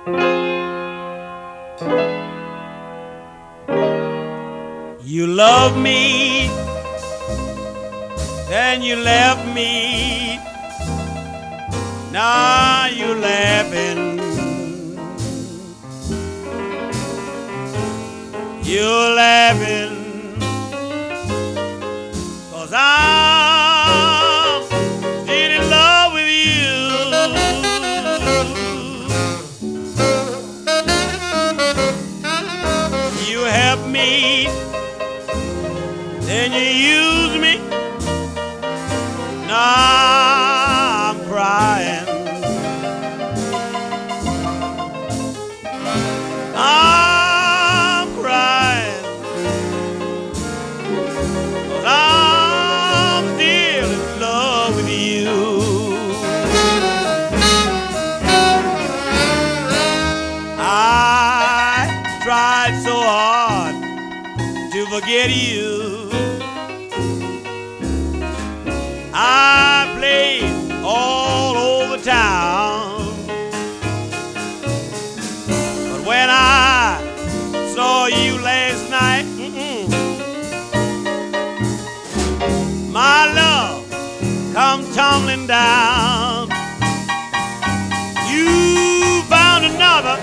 You love me, then you left me. Now you're laughing. You're laughing. 'Cause I'm still in love with you. You help me, then you use me. Now I'm crying. I'm crying. 'Cause I'm still in love with you. I tried so hard to forget you. I played all over town, but when I saw you last night, my love come tumbling down. You found another.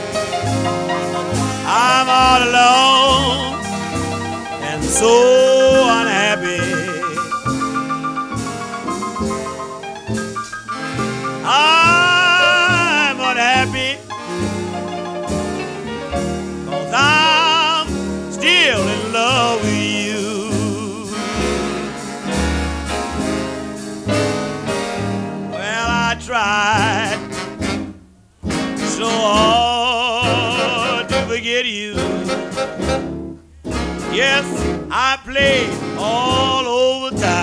I'm all alone and so unhappy. I'm unhappy 'cause I'm still in love with you. Well, I tried so hard to forget you. Yes, I played all over town.